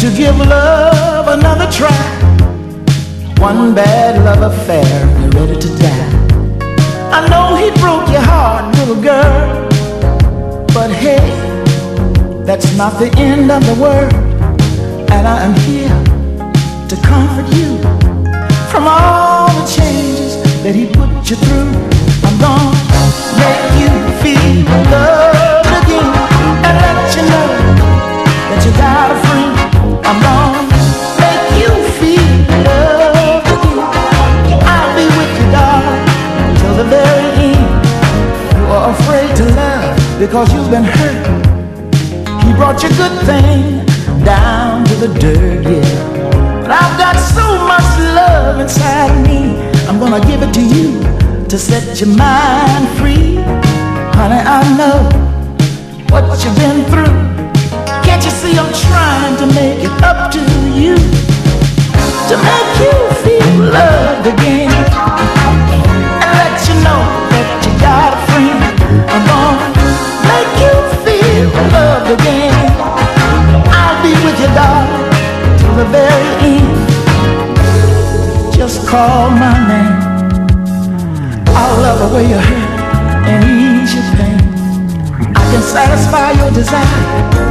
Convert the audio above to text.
you give love another try? One bad love affair, you're ready to die. I know he broke your heart, little girl, but hey, that's not the end of the world. And I am here to comfort you from all the changes that he put you through. I'm gonna make you feel loved again and let you know that you got a friend. I'm gonna make you feel loved again. I'll be with you, darling, till the very end. You are afraid to love because you've been hurt. He brought you good thing down to the dirt, yeah. But I've got so much love inside of me. I'm gonna give it to you to set your mind free. Honey, I know what you've been through. Can't you see I'm trying to make it up to you, to make you feel loved again, and let you know that you got a friend. I'm gonna make you feel loved again. I'll be with you, darling, till the very end. Just call my name. I'll love away your hurt and ease your pain. I can satisfy your desire